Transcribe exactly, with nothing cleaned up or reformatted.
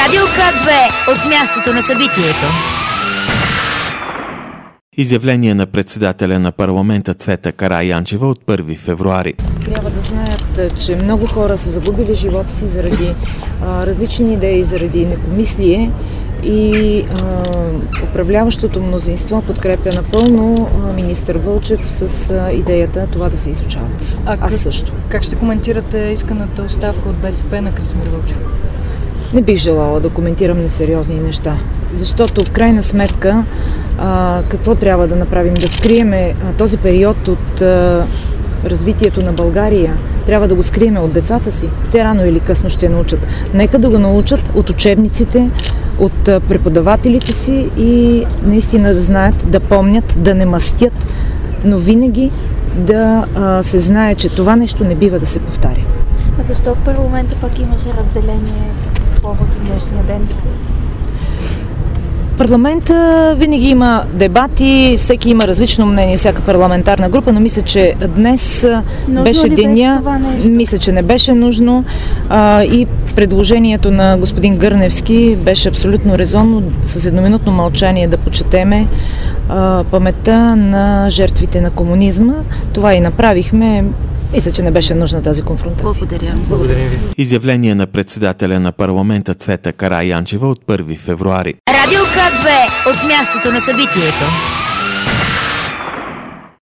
Радио К две от мястото на събитието. Изявление на председателя на парламента Цвета Караянчева от първи февруари. Трябва да знаят, че много хора са загубили живота си заради а, различни идеи, заради некомислие и а, управляващото мнозинство подкрепя напълно а, министър Вълчев с а, идеята това да се изучава. А Аз как, също. Как ще коментирате исканата оставка от БСП на Красимир Вълчев? Не бих желала да коментирам несериозни неща, защото в крайна сметка а, какво трябва да направим? Да скриеме а, този период от а, развитието на България. Трябва да го скриеме от децата си. Те рано или късно ще научат. Нека да го научат от учебниците, от а, преподавателите си и наистина да знаят, да помнят, да не мастят, но винаги да а, се знае, че това нещо не бива да се повтаря. А защо в парламента пък имаше разделение по повод днешния ден? В парламента винаги има дебати, всеки има различно мнение, всяка парламентарна група, но мисля, че днес нужно беше деня, беше мисля, че не беше нужно а, и предложението на господин Гърневски беше абсолютно резонно с едноминутно мълчание да почетеме а, паметта на жертвите на комунизма. Това и направихме. Мисля, че не беше нужна тази конфронтация. Благодаря. Благодаря ви. Изявление на председателя на парламента Цвета Караянчева от първи февруари. Радио К две от мястото на събитието.